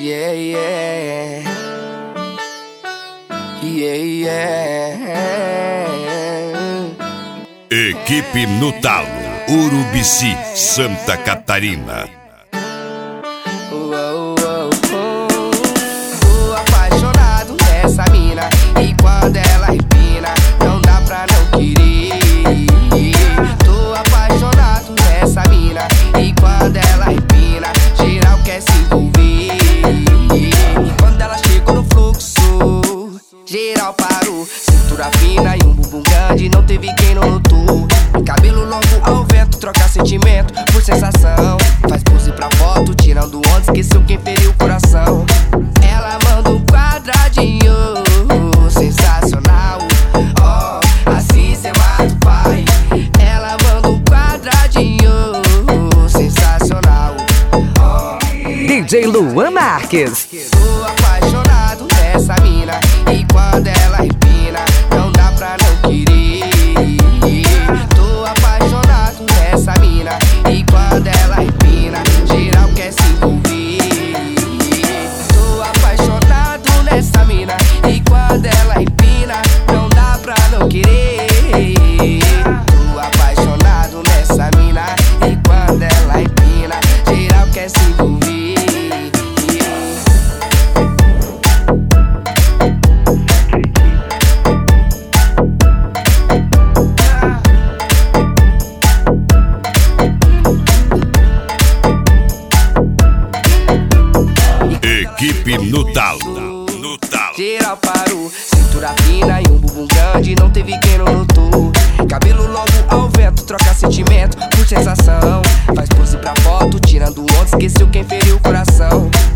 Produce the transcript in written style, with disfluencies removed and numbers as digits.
Yeah, yeah. Yeah, yeah. Equipe no Talo, Urubici, Santa Catarina. Tô apaixonado nessa mina, e quando ela empina, não dá pra não querer. Tô apaixonado nessa mina, e quando ela empina, geral quer se envolver. E quando ela chegou no fluxo, geral parou. Cintura fina e um bumbum grande, não teve quem não notou. Cabelo longo ao vento, troca sentimento por sensação. Faz pose pra foto, tirando onda, esqueceu quem feriu o coração. Ela manda um quadradinho, sensacional. Oh, assim cê mata o pai. Ela manda um quadradinho, sensacional. DJ Luan Marques. Tô apaixonado nessa mina, e quando ela empina, não dá pra não querer. Tô apaixonado nessa mina, e quando ela empina, geral quer se envolver. Tô apaixonado nessa mina, e quando ela empina, não dá pra não querer. Tô apaixonado nessa mina, e quando ela empina, geral quer se envolver. Equipe no Talo, no Talo. Geral parou, cintura fina e um bumbum grande, não teve quem não notou. Cabelo longo ao vento, troca sentimento por sensação. Faz pose pra foto, tirando onda, esqueceu quem feriu o coração.